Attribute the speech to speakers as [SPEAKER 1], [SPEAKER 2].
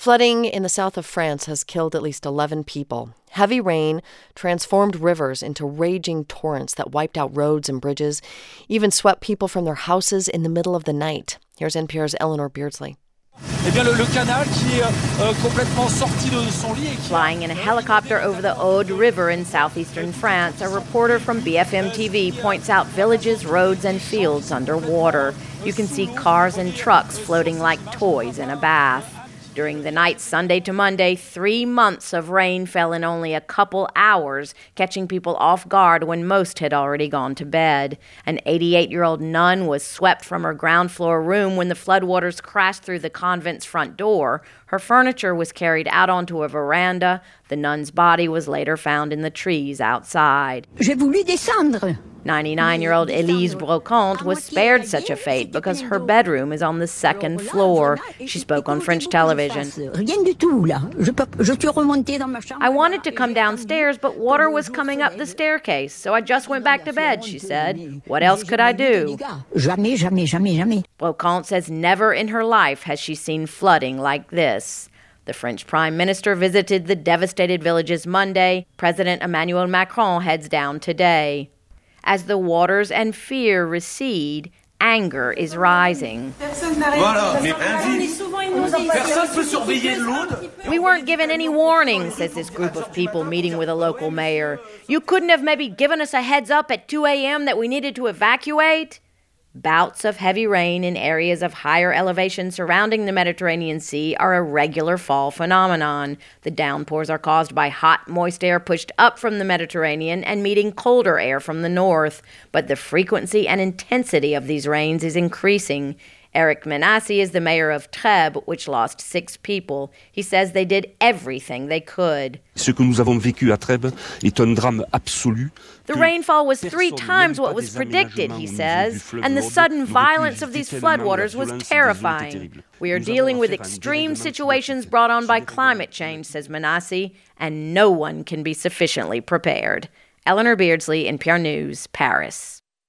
[SPEAKER 1] Flooding in the south of France has killed at least 11 people. Heavy rain transformed rivers into raging torrents that wiped out roads and bridges, even swept people from their houses in the middle of the night. Here's NPR's Eleanor Beardsley.
[SPEAKER 2] Flying in a helicopter over the Aude River in southeastern France, a reporter from BFM TV points out villages, roads, and fields underwater. You can see cars and trucks floating like toys in a bath. During the night Sunday to Monday, 3 months of rain fell in only a couple hours, catching people off guard when most had already gone to bed. An 88-year-old nun was swept from her ground floor room when the floodwaters crashed through the convent's front door. Her furniture was carried out onto a veranda. The nun's body was later found in the trees outside.
[SPEAKER 3] J'ai voulu descendre.
[SPEAKER 2] 99-year-old Elise Brocante was spared such a fate because her bedroom is on the second floor. She spoke on French television. I wanted to come downstairs, but water was coming up the staircase, so I just went back to bed, she said. What else could I do? Brocante says never in her life has she seen flooding like this. The French Prime Minister visited the devastated villages Monday. President Emmanuel Macron heads down today. As the waters and fear recede, anger is rising. We weren't given any warning, says this group of people meeting with a local mayor. You couldn't have maybe given us a heads up at 2 a.m. that we needed to evacuate? Bouts of heavy rain in areas of higher elevation surrounding the Mediterranean Sea are a regular fall phenomenon. The downpours are caused by hot, moist air pushed up from the Mediterranean and meeting colder air from the north. But the frequency and intensity of these rains is increasing. Eric Menassi is the mayor of Trèbes, which lost 6 people. He says they did everything they could.
[SPEAKER 4] Ce que nous avons vécu à Trèbes est un drame absolu.
[SPEAKER 2] The rainfall was 3 times what was predicted, he says, and the sudden violence of these floodwaters was terrifying. We are dealing with extreme situations brought on by climate change, says Menassi, and no one can be sufficiently prepared. Eleanor Beardsley, NPR News, Paris.